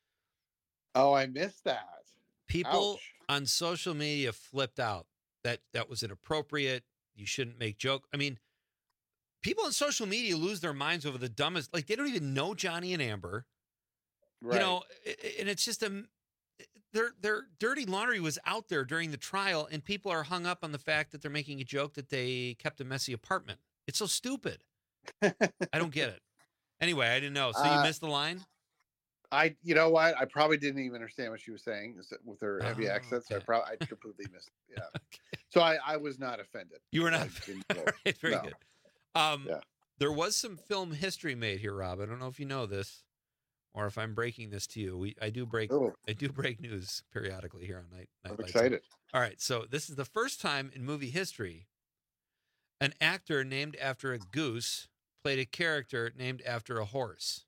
Oh, I missed that. People on social media flipped out. That was inappropriate. You shouldn't make joke. I mean, people on social media lose their minds over the dumbest. They don't even know Johnny and Amber. Right. And it's just their dirty laundry was out there during the trial, and people are hung up on the fact that they're making a joke that they kept a messy apartment. It's so stupid. I don't get it. Anyway, I didn't know. So you missed the line? You know what? I probably didn't even understand what she was saying with her heavy accent. So I completely missed it. Yeah. Okay. So I was not offended. You were not. Right, very good. There was some film history made here, Rob. I don't know if you know this, or if I'm breaking this to you. I do break news periodically here on Night I'm excited. All right, so this is the first time in movie history an actor named after a goose played a character named after a horse.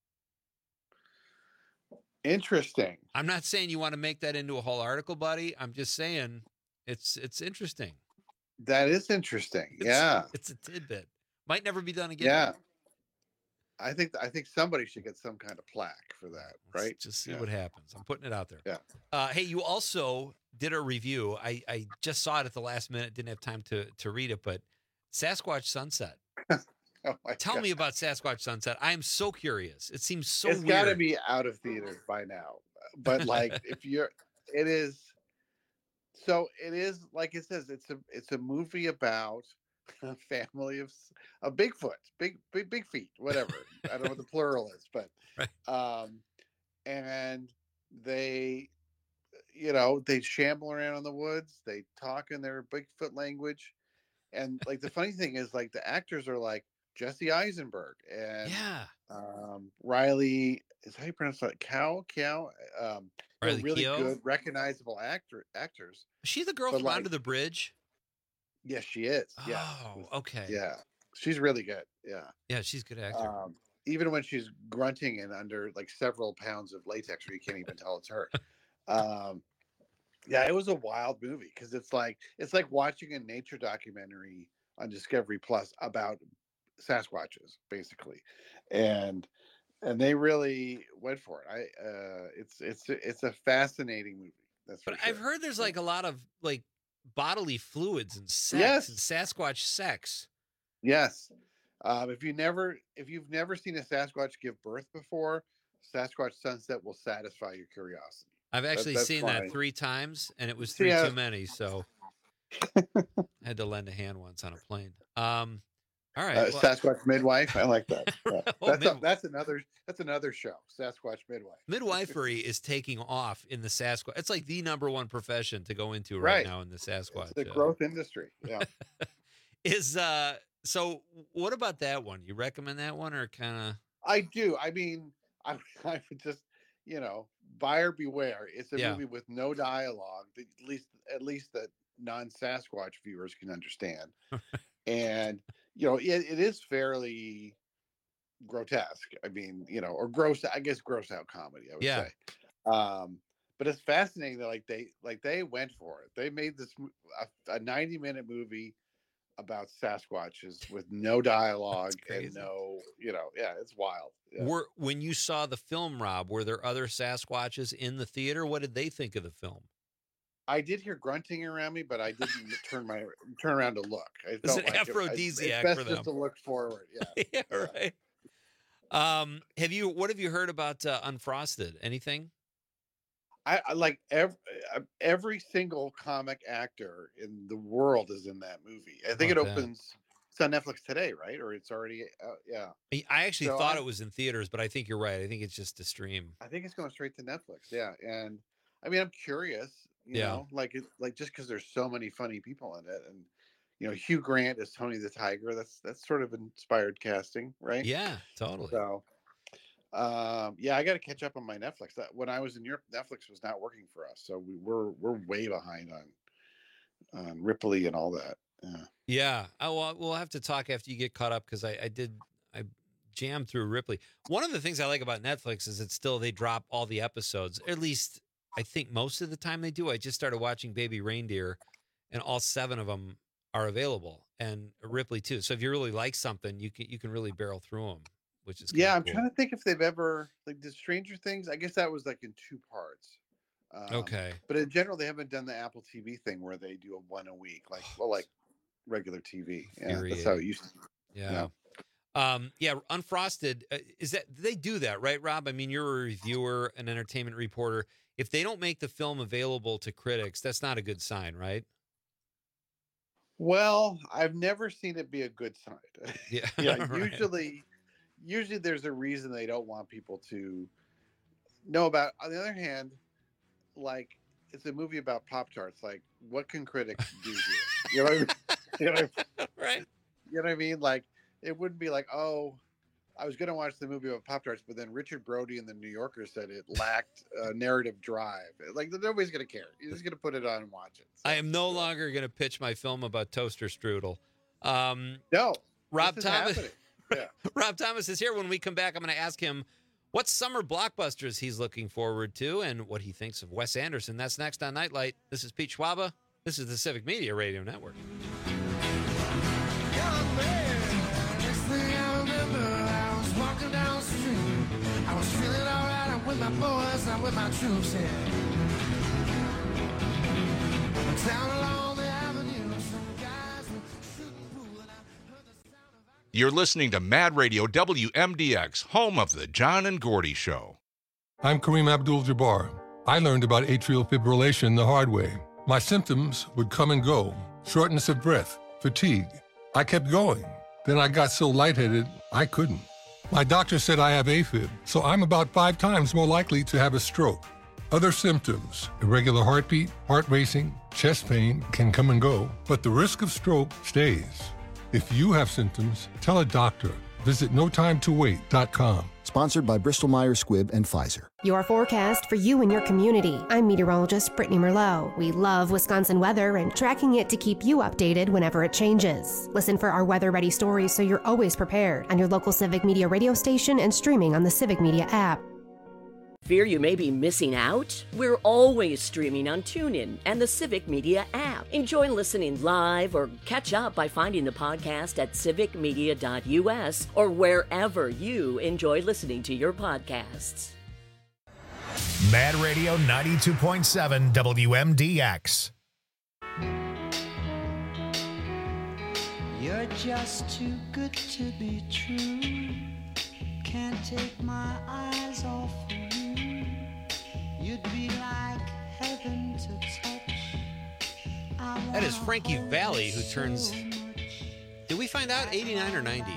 Interesting. I'm not saying you want to make that into a whole article, buddy. I'm just saying it's interesting. That is interesting. It's a tidbit. Might never be done again. Yeah. I think somebody should get some kind of plaque for that, right? Let's just see what happens. I'm putting it out there. Yeah. Hey, you also did a review. I just saw it at the last minute. Didn't have time to read it, but Sasquatch Sunset. Tell me about Sasquatch Sunset. I am so curious. It seems so It's weird. got to be out of theaters by now. But like, it is. So it is like it says. It's a movie about a family of Bigfoot, big feet, whatever. I don't know what the plural is, but and they, they shamble around in the woods. They talk in their Bigfoot language, and like the funny thing is, like the actors are like Jesse Eisenberg and Riley. Is how you pronounce that? Cow. Riley really Keough? Good, recognizable actors. Is she the girl from Under the Bridge? Yes, she is. Yeah. Oh, okay. Yeah, she's really good. Yeah. Yeah, she's a good actor. Even when she's grunting and under like several pounds of latex, where you can't even tell it's her. Yeah, it was a wild movie because it's like watching a nature documentary on Discovery Plus about Sasquatches, basically, and they really went for it. It's a fascinating movie. That's for but sure. I've heard there's like a lot of like bodily fluids and sex and Sasquatch sex. Yes. If you've never seen a Sasquatch give birth before, Sasquatch Sunset will satisfy your curiosity. I've actually seen that 3 times, and it was 3 too many. So I had to lend a hand once on a plane. All right, Sasquatch Midwife. I like that. Yeah. That's another show. Sasquatch Midwife. Midwifery is taking off in the Sasquatch. It's like the #1 profession to go into right now in the Sasquatch. It's the growth industry. Yeah. So what about that one? You recommend that one or kind of? I do. I mean, I would just, buyer beware. It's a movie with no dialogue. At least that non-Sasquatch viewers can understand. And it is fairly grotesque. I mean, or gross. I guess gross out comedy. I would say. But it's fascinating that they went for it. They made this a 90-minute movie about Sasquatches with no dialogue and no, it's wild. Yeah. When you saw the film, Rob, were there other Sasquatches in the theater? What did they think of the film? I did hear grunting around me, but I didn't turn around to look. I it's an aphrodisiac it's best for them. Just to look forward. Yeah. Right. What have you heard about Unfrosted? Anything? I like every single comic actor in the world is in that movie. I think it opens. It's on Netflix today, right? Or it's already out. Yeah. I actually thought it was in theaters, but I think you're right. I think it's just a stream. I think it's going straight to Netflix. Yeah, and I mean, I'm curious. You know, just because there's so many funny people in it, and Hugh Grant as Tony the Tiger. That's sort of inspired casting, right? Yeah, totally. So. I got to catch up on my Netflix. When I was in Europe, Netflix was not working for us, so we're way behind on Ripley and all that. Yeah. Oh, well, we'll have to talk after you get caught up because I jammed through Ripley. One of the things I like about Netflix is they drop all the episodes. At least I think most of the time they do. I just started watching Baby Reindeer, and all 7 of them are available, and Ripley too. So if you really like something, you can really barrel through them. Which is I'm cool. trying to think if they've ever the Stranger Things. I guess that was like in 2 parts. Okay, but in general, they haven't done the Apple TV thing where they do one a week, like regular TV. Yeah, that's how it used to be. Yeah. Unfrosted is that they do that, right, Rob? I mean, you're a reviewer, an entertainment reporter. If they don't make the film available to critics, that's not a good sign, right? Well, I've never seen it be a good sign. Yeah, right. Usually there's a reason they don't want people to know about. On the other hand, it's a movie about Pop-Tarts. Like, what can critics do here? You know what I mean? Right. You know what I mean? Like, it wouldn't be like, oh, I was going to watch the movie about Pop-Tarts, but then Richard Brody in the New Yorker said it lacked narrative drive. Like, nobody's going to care. You're just going to put it on and watch it. So, I am no longer going to pitch my film about toaster strudel. No. Rob this is Thomas. happening. Yeah. Rob Thomas is here. When we come back, I'm going to ask him what summer blockbusters he's looking forward to and what he thinks of Wes Anderson. That's next on Nightlight. This is Pete Schwaba. This is the Civic Media Radio Network. Next thing I remember, I was walking down the street. I was feeling all right. I'm with my boys, I'm with my troops here. Down along the avenue, some guys were shooting pool, and I heard the sound of You're listening to Mad Radio WMDX, home of the John and Gordy Show. I'm Kareem Abdul-Jabbar. I learned about atrial fibrillation the hard way. My symptoms would come and go. Shortness of breath, fatigue. I kept going. Then I got so lightheaded, I couldn't. My doctor said I have AFib, so I'm about 5 times more likely to have a stroke. Other symptoms, irregular heartbeat, heart racing, chest pain can come and go, but the risk of stroke stays. If you have symptoms, tell a doctor. Visit notimetowait.com. Sponsored by Bristol-Myers Squibb and Pfizer. Your forecast for you and your community. I'm meteorologist Brittany Merlot. We love Wisconsin weather and tracking it to keep you updated whenever it changes. Listen for our weather-ready stories so you're always prepared on your local Civic Media radio station and streaming on the Civic Media app. Fear you may be missing out? We're always streaming on TuneIn and the Civic Media app. Enjoy listening live or catch up by finding the podcast at civicmedia.us or wherever you enjoy listening to your podcasts. Mad Radio 92.7 WMDX. You're just too good to be true. Can't take my eyes off you. You'd be like heaven to touch. That is Frankie Valli, who turns, did we find out 89 or 90?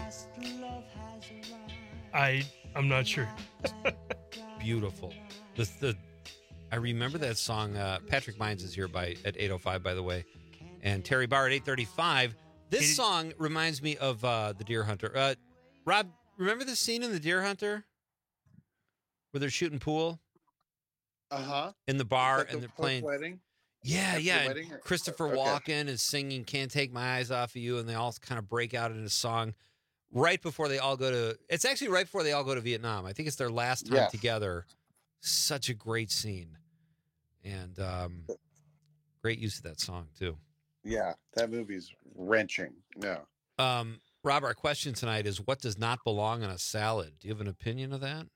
I'm not sure. Beautiful. I remember that song. Patrick Mines is here at 8:05, by the way, and Terry Barr at 8:35. This song reminds me of The Deer Hunter. Rob, remember the scene in The Deer Hunter where they're shooting pool? In the bar, and they're playing wedding. Yeah. Wedding? Christopher Okay. Walken is singing "Can't Take My Eyes Off of You," and they all kind of break out into song right before they all go to. It's actually right before they all go to Vietnam. I think it's their last time together. Such a great scene, and great use of that song too. Yeah, that movie's wrenching. Yeah. Rob, our question tonight is: what does not belong in a salad? Do you have an opinion of that?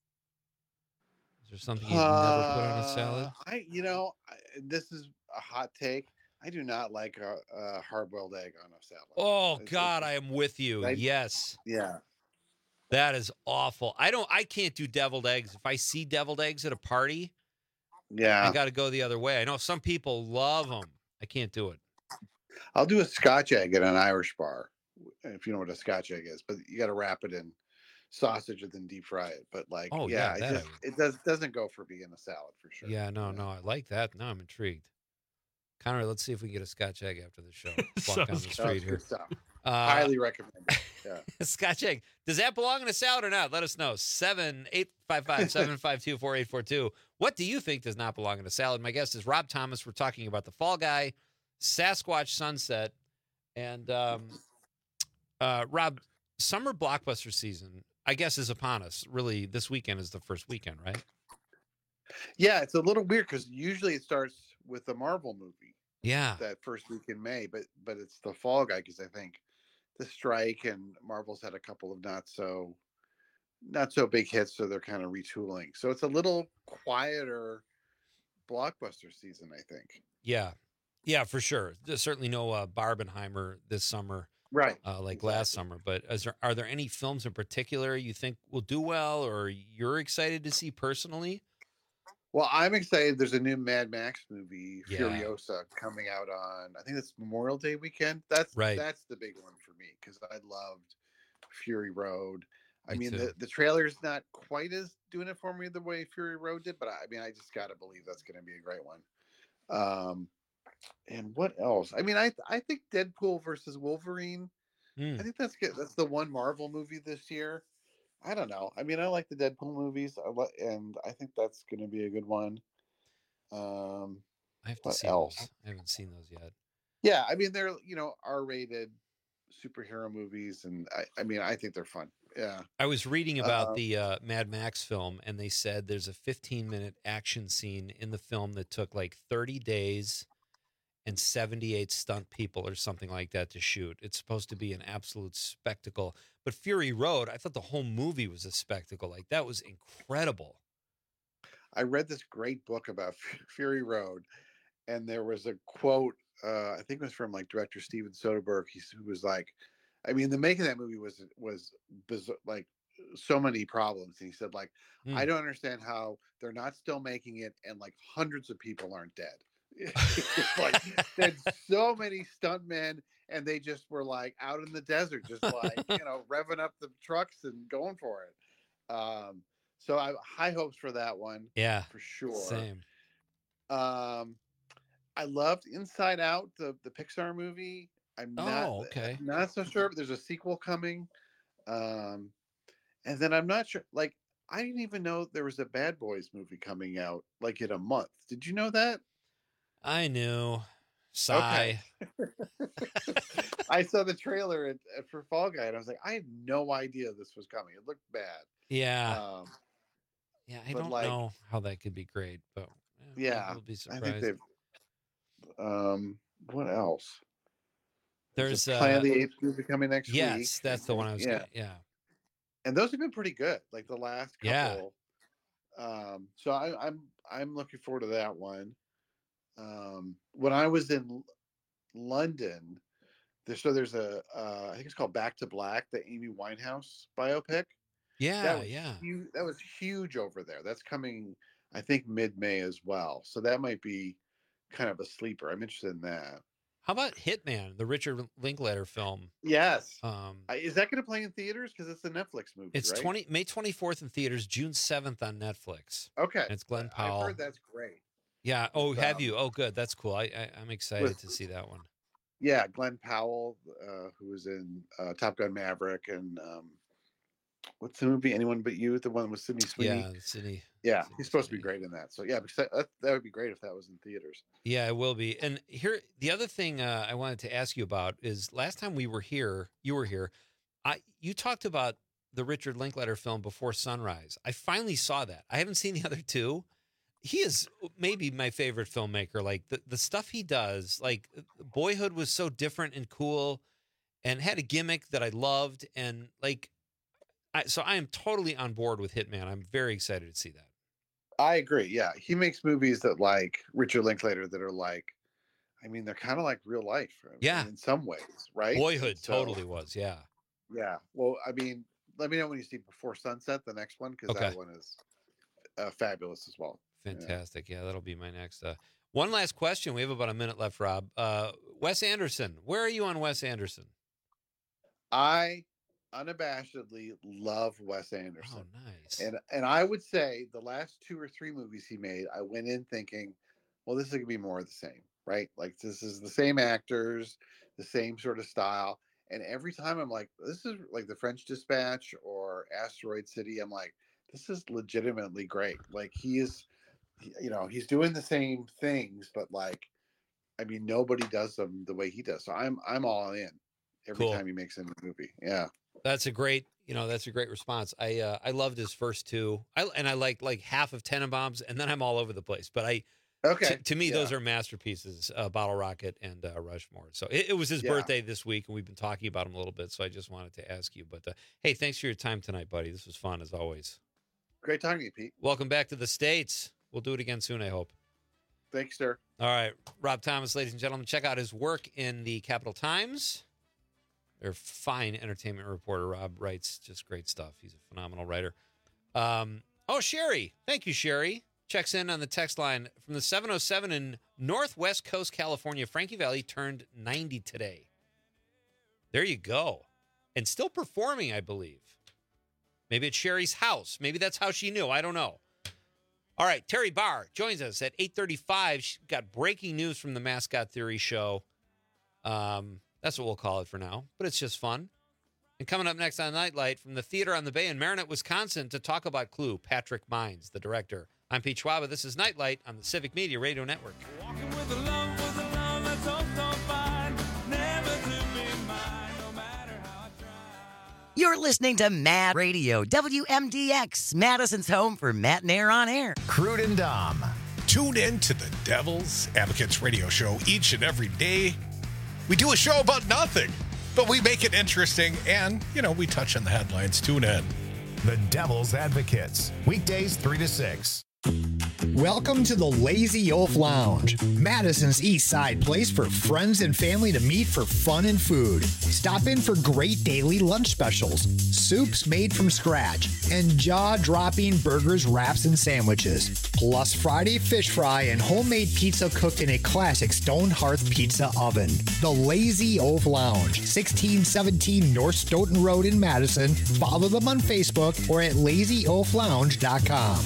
Is there something you've never put on a salad? This is a hot take. I do not like a hard-boiled egg on a salad. Oh God, I am with you. Yes. Yeah. That is awful. I can't do deviled eggs. If I see deviled eggs at a party, I got to go the other way. I know some people love them. I can't do it. I'll do a Scotch egg at an Irish bar, if you know what a Scotch egg is, but you got to wrap it in sausage and then deep fry it. But it doesn't go for being a salad for sure. Yeah, no, I like that. Now I'm intrigued. Connor, let's see if we can get a Scotch egg after the show. Walk down the street here. Highly recommend it. Yeah. Scotch egg. Does that belong in a salad or not? Let us know. 7-855-752-4842. What do you think does not belong in a salad? My guest is Rob Thomas. We're talking about The Fall Guy, Sasquatch Sunset, and Rob, summer blockbuster season, I guess, is upon us. Really, this weekend is the first weekend, right? Yeah, it's a little weird because usually it starts with a Marvel movie. Yeah. That first week in May, but it's The Fall Guy because I think the strike and Marvel's had a couple of not so big hits, so they're kind of retooling. So it's a little quieter blockbuster season, I think. Yeah, for sure. There's certainly no Barbenheimer this summer, right? Like last summer. But are there any films in particular you think will do well, or you're excited to see personally? Well, I'm excited. There's a new Mad Max movie, Furiosa, coming out on, I think it's Memorial Day weekend. That's the big one for me because I loved Fury Road. The trailer's not quite as doing it for me the way Fury Road did, but I just got to believe that's going to be a great one. And what else? I think Deadpool versus Wolverine. I think that's good. That's the one Marvel movie this year. I don't know. I like the Deadpool movies, and I think that's going to be a good one. I have to see else? Those. I haven't seen those yet. Yeah, they're R-rated superhero movies, and I think they're fun. Yeah. I was reading about the Mad Max film, and they said there's a 15-minute action scene in the film that took like 30 days and 78 stunt people or something like that to shoot. It's supposed to be an absolute spectacle. But Fury Road, I thought the whole movie was a spectacle. Like, that was incredible. I read this great book about Fury Road, and there was a quote, I think it was from like director Steven Soderbergh, who was like, I mean, the making of that movie was bizarre, like so many problems. And he said, like, I don't understand how they're not still making it, and like hundreds of people aren't dead. Like, there's so many stuntmen, and they just were like out in the desert, just like revving up the trucks and going for it. So I have high hopes for that one. Yeah, for sure. Same. I loved Inside Out, the Pixar movie. I'm not so sure, but there's a sequel coming. And then I'm not sure. Like, I didn't even know there was a Bad Boys movie coming out like in a month. Did you know that? I knew. Sigh. Okay. I saw the trailer for Fall Guy, and I was like, I had no idea this was coming. It looked bad. Yeah. I don't know how that could be great, but we'll be surprised. I think they've. What else? There's Planet of the Apes movie coming next week. Yes, that's the one I was. Yeah. And those have been pretty good. Like the last couple. Yeah. So I'm looking forward to that one. When I was in London, there's a I think it's called Back to Black, the Amy Winehouse biopic. Yeah, that was huge over there. That's coming, I think, mid-May as well. So that might be kind of a sleeper. I'm interested in that. How about Hitman, the Richard Linklater film? Yes. Is that going to play in theaters? Because it's a Netflix movie. It's right? May 24th in theaters, June 7th on Netflix. Okay. And it's Glenn Powell. I've heard that's great. Yeah. Oh, have you? Oh, good. That's cool. I'm excited to see that one. Yeah, Glenn Powell, who was in Top Gun Maverick, and what's the movie? Anyone But You, the one with Sydney Sweeney. Yeah, Sydney. Yeah, he's supposed to be great in that. So yeah, that would be great if that was in theaters. Yeah, it will be. And here, the other thing I wanted to ask you about is last time you were here, you talked about the Richard Linklater film Before Sunrise. I finally saw that. I haven't seen the other two. He is maybe my favorite filmmaker. Like the stuff he does, like Boyhood was so different and cool and had a gimmick that I loved. And like, so I am totally on board with Hitman. I'm very excited to see that. I agree. Yeah. He makes movies that like Richard Linklater that are like, I mean, they're kind of like real life. Yeah. In some ways, right? Boyhood totally was. Yeah. Yeah. Well, I mean, let me know when you see Before Sunset, the next one, because that one is fabulous as well. Fantastic. Yeah, that'll be my next. One last question. We have about a minute left, Rob. Wes Anderson. Where are you on Wes Anderson? I unabashedly love Wes Anderson. Oh, nice. And I would say the last 2 or 3 movies he made, I went in thinking, well, this is going to be more of the same, right? Like this is the same actors, the same sort of style. And every time I'm like, this is like The French Dispatch or Asteroid City. I'm like, this is legitimately great. Like he is, he's doing the same things, but like, I mean, nobody does them the way he does. So I'm all in every time he makes a new movie. Yeah. That's a great response. I loved his first 2. I like half of Tenenbaums, and then I'm all over the place. But to me, those are masterpieces, Bottle Rocket and Rushmore. So it was his birthday this week, and we've been talking about him a little bit. So I just wanted to ask you. But hey, thanks for your time tonight, buddy. This was fun as always. Great talking to you, Pete. Welcome back to the States. We'll do it again soon, I hope. Thanks, sir. All right. Rob Thomas, ladies and gentlemen, check out his work in the Capital Times. They're fine entertainment reporter. Rob writes just great stuff. He's a phenomenal writer. Sherry. Thank you, Sherry. Checks in on the text line from the 707 in Northwest Coast, California. Frankie Valli turned 90 today. There you go. And still performing, I believe. Maybe at Sherry's house. Maybe that's how she knew. I don't know. All right. Terry Barr joins us at 8:35. She's got breaking news from the Mascot Theory show. That's what we'll call it for now, but it's just fun. And coming up next on Nightlight from the Theater on the Bay in Marinette, Wisconsin, to talk about Clue, Patrick Mines, the director. I'm Pete Schwaba. This is Nightlight on the Civic Media Radio Network. Walking with a love that's so fine, never to be mine, no matter how I try. You're listening to Mad Radio, WMDX, Madison's home for Matt and Air on Air. Crude and Dom. Tune in to the Devil's Advocates radio show each and every day. We do a show about nothing, but we make it interesting and, we touch on the headlines. Tune in. The Devil's Advocates, weekdays 3 to 6. Welcome to the Lazy Oaf Lounge, Madison's East Side place for friends and family to meet for fun and food. Stop in for great daily lunch specials, soups made from scratch, and jaw-dropping burgers, wraps, and sandwiches. Plus Friday fish fry and homemade pizza cooked in a classic stone hearth pizza oven. The Lazy Oaf Lounge, 1617 North Stoughton Road in Madison. Follow them on Facebook or at lazyoaflounge.com.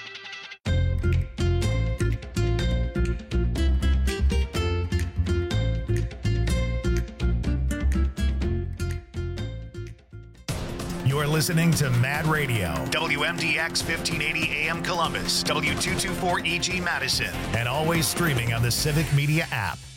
You're listening to Mad Radio, WMDX 1580 AM Columbus, W224 EG Madison, and always streaming on the Civic Media app.